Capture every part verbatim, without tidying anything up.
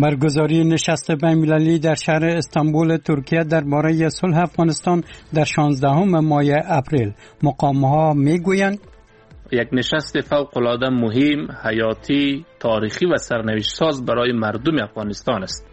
برگزاری نشست بین‌المللی در شهر استانبول ترکیه درباره صلح افغانستان در شانزدهم ماه اپریل. مقام‌ها میگویند یک نشست فوق‌العاده مهم، حیاتی، تاریخی و سرنوشت ساز برای مردم افغانستان است.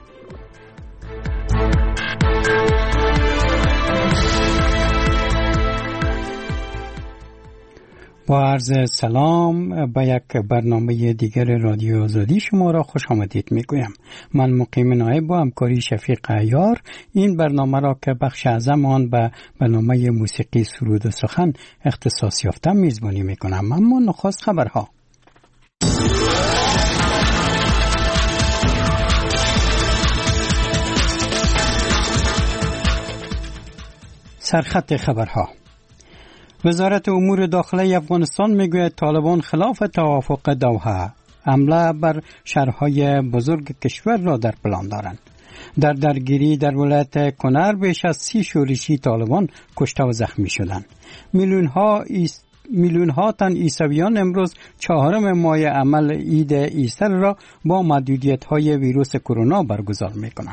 با عرض سلام به یک برنامه دیگر رادیو آزادی شما را خوش آمدید میگویم. من مقیم نایب با همکاری شفیق عیار این برنامه را که بخش اعظم آن به برنامه موسیقی سرود و سخن اختصاص یافته میزبانی میکنم. اما نخست خبرها. سرخط خبرها. وزارت امور داخله افغانستان میگوید طالبان خلاف توافق دوحه حمله بر شهرهای بزرگ کشور را در پلان دارند. در درگیری در ولایت کنر بیش از سی شورشی طالبان کشته و زخمی شدند. میلیون ها ایست میلیون ها تن عیسویان امروز چهارم ماه عمل عید ایستر را با محدودیت های ویروس کرونا برگزار میکنند.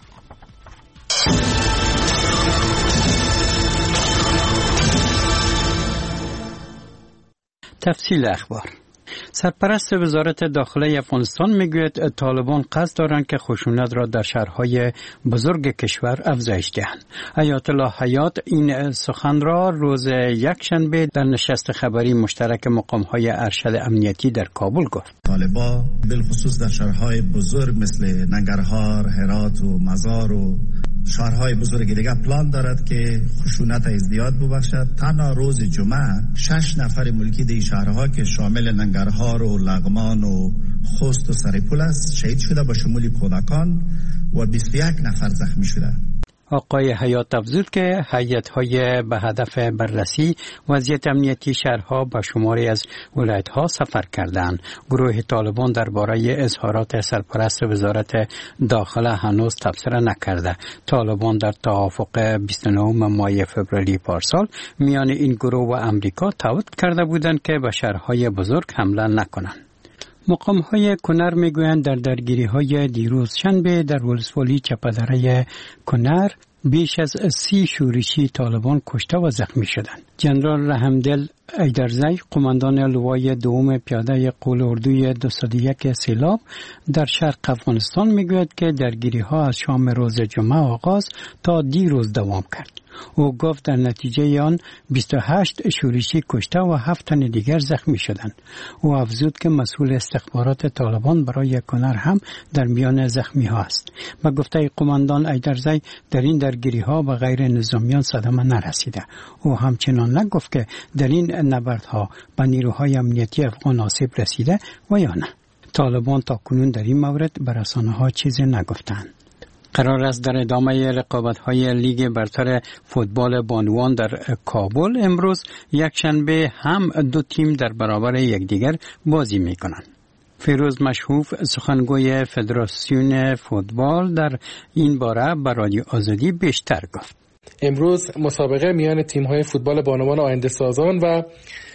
تفصیل اخبار. سرپرست وزارت داخله افغانستان میگوید طالبان قصد دارند که خشونت را در شهرهای بزرگ کشور افزایش دهند. آیت الله حیات این سخن را روز یکشنبه در نشست خبری مشترک مقام‌های ارشد امنیتی در کابل گفت. طالبان بالخصوص در شهرهای بزرگ مثل ننگرهار، هرات و مزار و شهرهای بزرگ دیگه پلان دارد که خشونت ازدیاد ببخشد. تنها روز جمعه شش نفر ملکی دی شهرها که شامل ننگرهار و لغمان و خوست و سرپول است شهید شده با شمول کودکان و بیست و یک نفر زخمی شده. آقای حیات افزود که هیئت‌های به هدف بررسی وضعیت امنیتی شهرها به شماری از ولایت‌ها سفر کردند. گروه طالبان درباره اظهارات سرپرست وزارت داخله هنوز تبصره نکرده. طالبان در توافق بیست و نهم ماه فوریه پارسال میان این گروه و امریکا تعهد کرده بودند که به شهرهای بزرگ حمله نکنند. مقام‌های کنر میگویند در درگیری‌های دیروز شنبه در ولسوالی چپدره کنر بیش از سی شورشی طالبان کشته و زخمی شدند. جنرال رحمدل ایدرزی قماندان لوای دوم پیاده قول اردوی دویست و یک سیلاب در شرق افغانستان میگوید که درگیری‌ها از شام روز جمعه آغاز تا دیروز دوام کرد. او گفت در نتیجه آن بیست و هشت شورشی کشته و هفت تن دیگر زخمی شدند. او افزود که مسئول استخبارات طالبان برای کنر هم در میان زخمی ها است. به گفته قماندان ایدرزی در این درگیری ها به غیر نظامیان صدمه نرسیده. او همچنان نگفت که در این نبردها به نیروهای امنیتی افغان آسیب رسیده و یا نه. طالبان تا کنون در این مورد به رسانه‌ها چیزی نگفتند. قرار است در ادامه رقابت‌های لیگ برتر فوتبال بانوان در کابل امروز یکشنبه هم دو تیم در برابر یکدیگر بازی می‌کنند. فیروز مشهوف سخنگوی فدراسیون فوتبال در این باره به رادیو آزادی بیشتر گفت. امروز مسابقه میان تیم‌های فوتبال بانوان آینده سازان و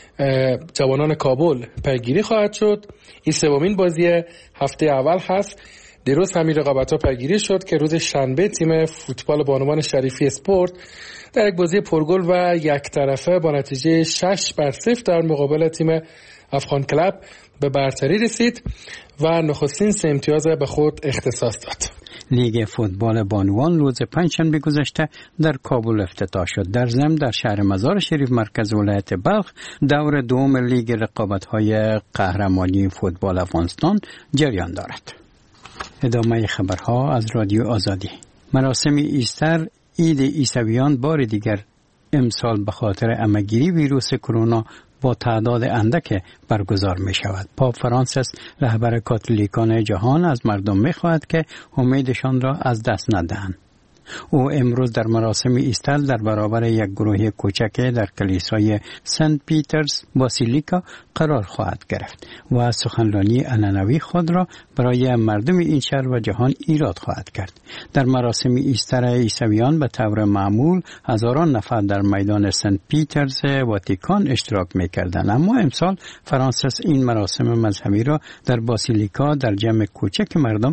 جوانان کابل پیگیری خواهد شد. این سومین بازی هفته اول هست. دیروز همین رقابت‌ها پیگیری شد که روز شنبه تیم فوتبال بانوان شریفی اسپورت در یک بازی پرگل و یک طرفه با نتیجه شش بر صفر در مقابل تیم افغان کلب به برتری رسید و نخستین سه امتیاز به خود اختصاص داد. لیگ فوتبال بانوان روز پنجشنبه گذشته در کابل افتتاح شد. در ضمن در شهر مزار شریف مرکز ولایت بلخ دور دوم لیگ رقابت‌های قهرمانی فوتبال افغانستان جریان دارد. ادامه خبرها از رادیو آزادی. مراسم ایستر عید عیسویان بار دیگر امسال به خاطر همه‌گیری ویروس کرونا با تعداد اندک برگزار می شود. پاپ فرانسیس رهبر کاتولیکان جهان از مردم می خواهد که امیدشان را از دست ندهند. او امروز در مراسم ایستر در برابر یک گروه کوچک در کلیسای سنت پیترز باسیلیکا قرار خواهد گرفت و سخنرانی عنعنوی خود را برای مردم این شهر و جهان ایراد خواهد کرد. در مراسم ایستر عیسویان به طور معمول هزاران نفر در میدان سنت پیترز واتیکان اشتراک می‌کردند، اما امسال فرانسیس این مراسم مذهبی را در باسیلیکا در جمع کوچک مردم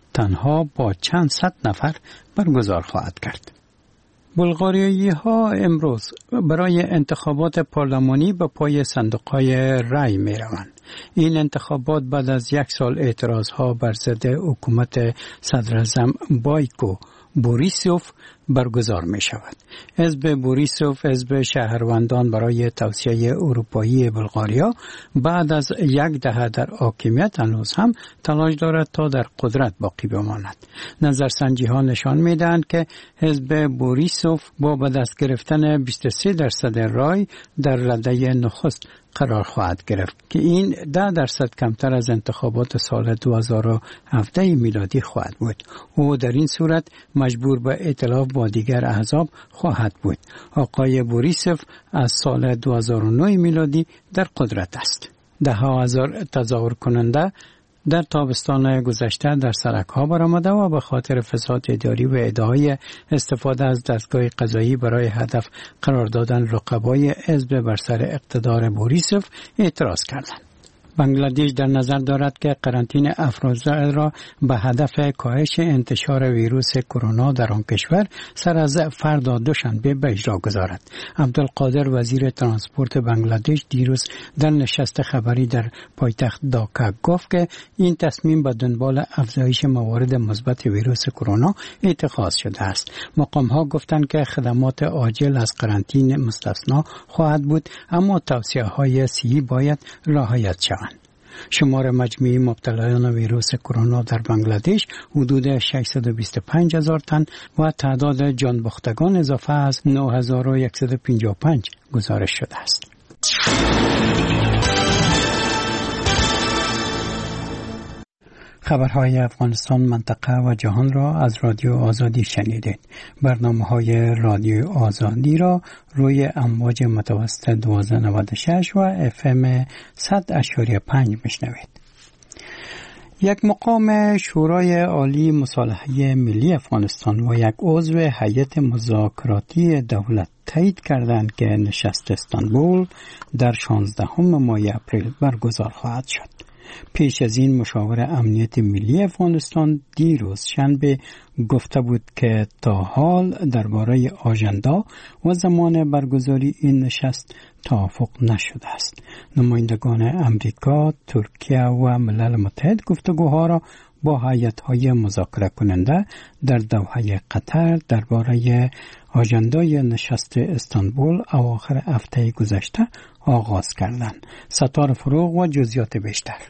تنها با چند صد نفر برگزار خواهد کرد. بلغاریایی ها امروز برای انتخابات پارلمانی به پای صندوق‌های رای می روند. این انتخابات بعد از یک سال اعتراض ها بر ضد حکومت صدراعظم بایکو بوریسوف برگزار می شود. حزب بوریسوف، حزب شهروندان برای توسعه اروپایی بلغاریا، بعد از یک دهه در حاکمیت هنوز هم تلاش دارد تا در قدرت باقی بماند. نظرسنجی ها نشان می دهند که حزب بوریسوف با به دست گرفتن بیست و سه درصد رای در رده نخست قرار خواهد گرفت که این ده درصد کمتر از انتخابات سال دو هزار و هفده میلادی خواهد بود. او در این صورت مجبور به ائتلاف با دیگر احزاب خواهد بود. آقای بوریسوف از سال دو هزار و نه میلادی در قدرت است. ده ها هزار تظاهر کننده در تابستان گذشته در سرک‌ها برآمده و به خاطر فساد اداری و ادعای استفاده از دستگاه قضایی برای هدف قرار دادن رقبای حزب بر سر اقتدار بوریسوف اعتراض کردند. بنگلادش در نظر دارد که قرنطینه افراد را به هدف کاهش انتشار ویروس کرونا در آن کشور سر از فردا دوشنبه به اجرا گذارد. عبدالقادر وزیر ترانسپورت بنگلادش دیروز در نشست خبری در پایتخت داکا گفت که این تصمیم به دنبال افزایش موارد مثبت ویروس کرونا اتخاذ شده است. مقام‌ها گفتند که خدمات عاجل از قرنطینه مستثنا خواهد بود، اما توصیه‌های صحی باید رعایت شوند. شمار مجموعی مبتلایان ویروس کرونا در بنگلادش حدود ششصد و بیست و پنج هزار تن و تعداد جانباختگان اضافه از نه هزار و صد و پنجاه و پنج گزارش شده است. خبرهای افغانستان، منطقه و جهان را از رادیو آزادی شنیدید. برنامه‌های رادیو آزادی را روی امواج متوسط دوازده نود و شش و اف ام صد اشاری پنج میشنوید. یک مقام شورای عالی مصالحه ملی افغانستان و یک عضو هیئت مذاکراتی دولت تایید کردند که نشست استانبول در شانزدهم ماه اپریل برگزار خواهد شد. پیش از این مشاور امنیت ملی افغانستان دیروز شنبه گفته بود که تا حال درباره آژاندا و زمان برگزاری این نشست توافق نشده است. نمایندگان امریکا، ترکیه و ملل متحد گفتگوها را با هیئت‌های مذاکره کننده در دوحه قطر درباره آژاندای نشست استانبول اواخر هفته گذشته آغاز کردند. ستار فروغ و جزئیات بیشتر.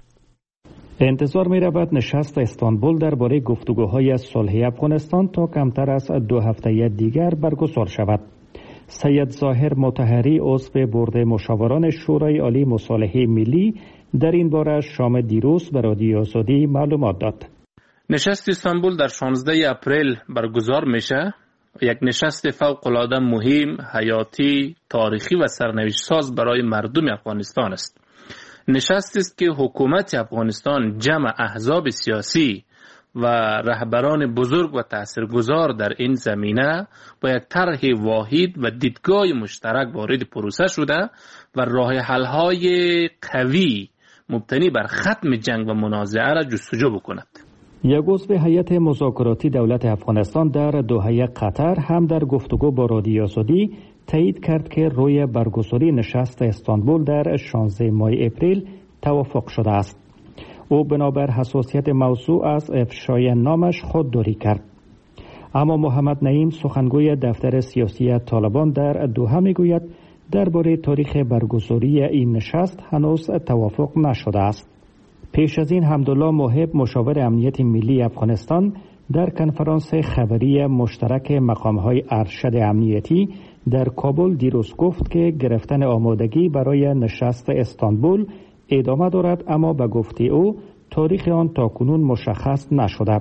انتظار می رود نشست استانبول درباره گفتگوهای صلح افغانستان تا کمتر از دو هفته دیگر برگزار شود. سید ظاهر مطهری عضو بورد مشاوران شورای عالی مصالحه ملی در این باره شام دیروز به رادیو آزادی معلومات داد. نشست استانبول در شانزده اپریل برگزار میشه. یک نشست فوق‌العاده مهم، حیاتی، تاریخی و سرنوشت ساز برای مردم افغانستان است. نشستی است که حکومت افغانستان جمع احزاب سیاسی و رهبران بزرگ و تاثیرگذار در این زمینه با یک طرح واحد و دیدگاه مشترک وارد پروسه شده و راه حل‌های قوی مبتنی بر ختم جنگ و منازعه را جستجو بکند. یک عضو هیئت مذاکراتی دولت افغانستان در دوحه قطر هم در گفتگو با رادیو آزادی تایید کرد که روی برگزاری نشست استانبول در شانزده ماه اپریل توافق شده است. او بنابر حساسیت موضوع از افشای نامش خودداری کرد. اما محمد نعیم سخنگوی دفتر سیاسی طالبان در دوحه میگوید درباره تاریخ برگزاری این نشست هنوز توافق نشده است. پیش از این حمدالله موهب مشاور امنیت ملی افغانستان در کنفرانس خبری مشترک مقام‌های ارشد امنیتی در کابل دیروز گفت که گرفتن آمادگی برای نشست استانبول ادامه دارد، اما به گفته او تاریخ آن تاکنون مشخص نشده.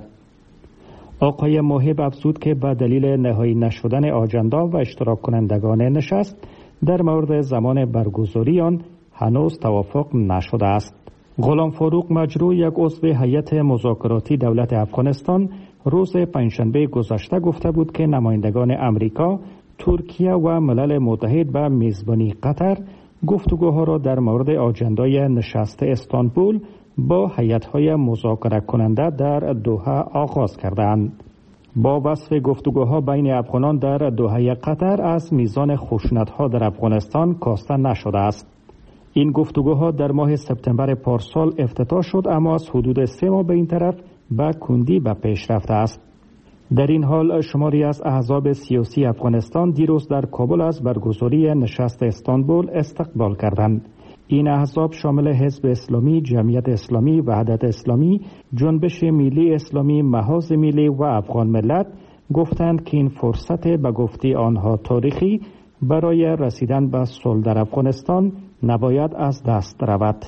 آقای موهب افزود که به دلیل نهایی نشدن آژاندا و اشتراک کنندگان نشست در مورد زمان برگزاری آن هنوز توافق نشده است. غلام فاروق مجروح، یک عضو هیئت مذاکراتی دولت افغانستان، روز پنجشنبه گذشته گفته بود که نمایندگان امریکا، ترکیه و ملل متحد به میزبانی قطر گفتگوها را در مورد آژاندای نشست استانبول با هیئت‌های مذاکره کننده در دوحه آغاز کردند. با وصف گفتگوها بین افغانان در دوحه قطر از میزان خشونت‌ها در افغانستان کاسته نشده است. این گفتگوها در ماه سپتامبر پارسال افتتاح شد، اما از حدود سه ماه به این طرف به کندی به پیش رفته است. در این حال شماری از احزاب سیاسی افغانستان دیروز در کابل از برگزاری نشست استانبول استقبال کردند. این احزاب شامل حزب اسلامی، جمعیت اسلامی، وحدت اسلامی، جنبش ملی اسلامی، محاذ ملی و افغان ملت گفتند که این فرصت به گفته آنها تاریخی برای رسیدن به صلح در افغانستان نباید از دست رود.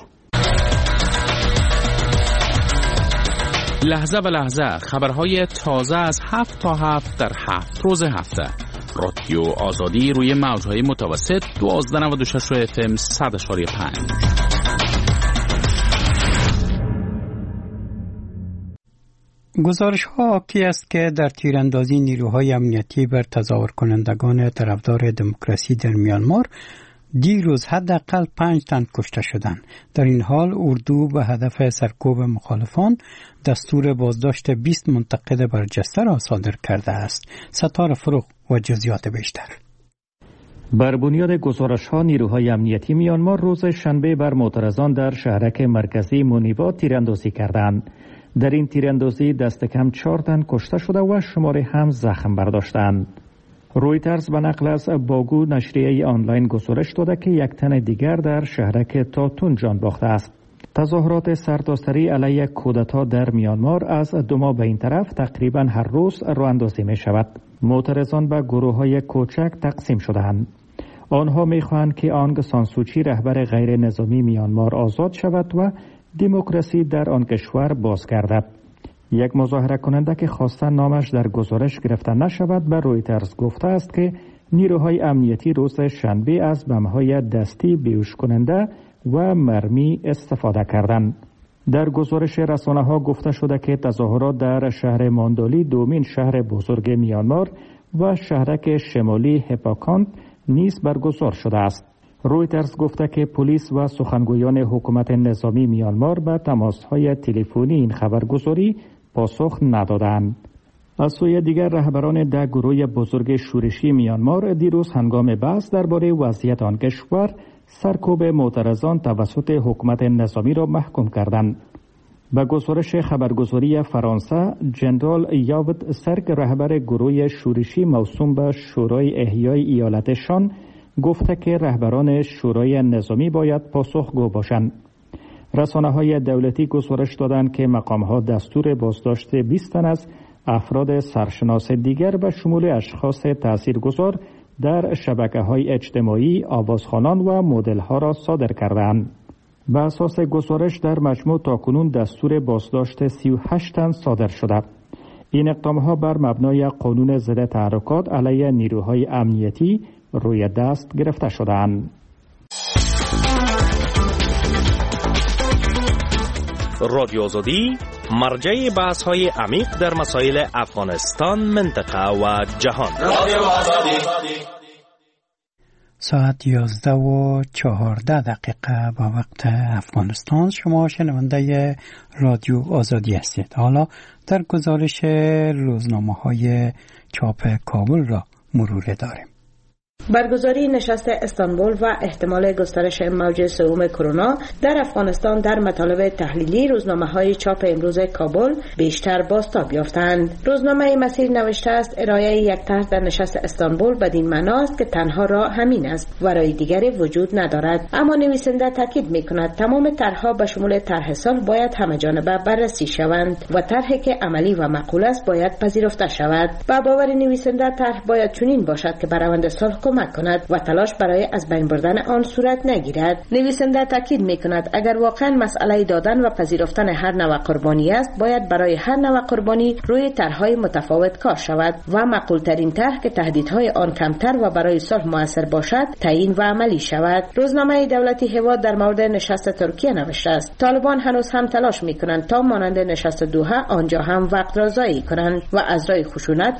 لحظه به لحظه خبرهای تازه از هفت تا هفت در هفت روز هفته. رادیو آزادی روی موجهای متوسط دوازده نود و شش اف ام صد اشاری پنج. گزارش ها حاکی است که در تیراندازی نیروهای امنیتی بر تظاهر کنندگان طرفدار دموکراسی در میانمار دیروز حداقل پنج تن کشته شدند. در این حال اردو به هدف سرکوب مخالفان دستور بازداشت بیست منتقد برجسته را صادر کرده است. ستاره فروغ و جزئیات بیشتر. بر بنیاد گزارش ها نیروهای امنیتی میانمار روز شنبه بر معترضان در شهرک مرکزی مونیبا تیراندازی کردند. در این تیراندازی دست کم چهار تن کشته شده و شماری هم زخم برداشتند. رویترز به نقل از باگو نشریه آنلاین گزارش داده که یک تن دیگر در شهرک تاتون جان باخته است. تظاهرات سرتاسری علیه کودتا در میانمار از دو ماه به این طرف تقریبا هر روز راه اندازی می شود. معترضان به گروه های کوچک تقسیم شده‌اند. آنها می خواهند که آنگ سان سوچی رهبر غیر نظامی میانمار آزاد شود و دموکراسی در آن کشور بازگردد. یک مظاهره کننده که خواسته نامش در گزارش گرفته نشود به رویترز گفته است که نیروهای امنیتی روز شنبه از بمب‌های دستی بیهوش کننده و مرمی استفاده کردند. در گزارش رسانه‌ها گفته شده که تظاهرات در شهر ماندالی دومین شهر بزرگ میانمار و شهرک شمالی هپاکانت نیز برگزار شده است. رویترز گفته که پلیس و سخنگویان حکومت نظامی میانمار به تماس‌های تلفنی این خبرگزاری پاسخ ندادند. از سوی دیگر رهبران ده گروه بزرگ شورشی میانمار دیروز هنگام بحث درباره وضعیت آن کشور سرکوب معترضان توسط حکومت نظامی را محکوم کردند. به گزارش خبرگزاری فرانسه، جنرال یاوت سرک رهبر گروه شورشی موسوم به شورای احیای ایالتشان گفته که رهبران شورای نظامی باید پاسخگو باشند. رسانه‌های دولتی گزارش دادند که مقام‌ها دستور بازداشت بیست تن از افراد سرشناس دیگر به شمول اشخاص تاثیرگذار در شبکه‌های اجتماعی، آوازخوانان و مدل‌ها را صادر کردند. بر اساس گزارش در مجموع تاکنون دستور بازداشت سی و هشت تن صادر شده. این اقدام‌ها بر مبنای قانون ضد تحرکات علیه نیروهای امنیتی روی دست گرفته شدند. رادیو آزادی مرجع بحث‌های عمیق در مسائل افغانستان، منطقه و جهان. رادیو آزادی. ساعت یازده و چهارده دقیقه با وقت افغانستان. شما شنونده رادیو آزادی هستید. حالا در گزارش روزنامه‌های چاپ کابل را مرور داریم. برگزاری نشست استانبول و احتمال گسترش موج سوم کرونا در افغانستان در مطالب تحلیلی روزنامه‌های چاپ امروز کابل بیشتر بازتاب یافتند. روزنامه مسیر نوشته است ارائه یک طرح در نشست استانبول بدین معنا است که تنها راه همین است و راه دیگری وجود ندارد. اما نویسنده تاکید می‌کند تمام طرح‌ها به شمول طرح سال باید همه‌جانبه بررسی شوند و طرحی که عملی و معقول است باید پذیرفته شود. با باور نویسنده طرح باید چنین باشد که بر روند صلح کمک کند و تلاش برای از بین بردن آن صورت نگیرد. نویسنده تاکید می‌کند اگر واقعا مسئله دادن و پذیرفتن هر نوع قربانی است باید برای هر نوع قربانی روی طرح‌های متفاوت کار شود و معقول‌ترین طرح که تهدیدهای آن کمتر و برای صلح مؤثر باشد تعیین و عملی شود. روزنامه دولتی هواد در مورد نشست ترکیه نوشته است طالبان هنوز هم تلاش می‌کنند تا مانند نشست دوحه آنجا هم وقت را ضایع کنند و از راه خشونت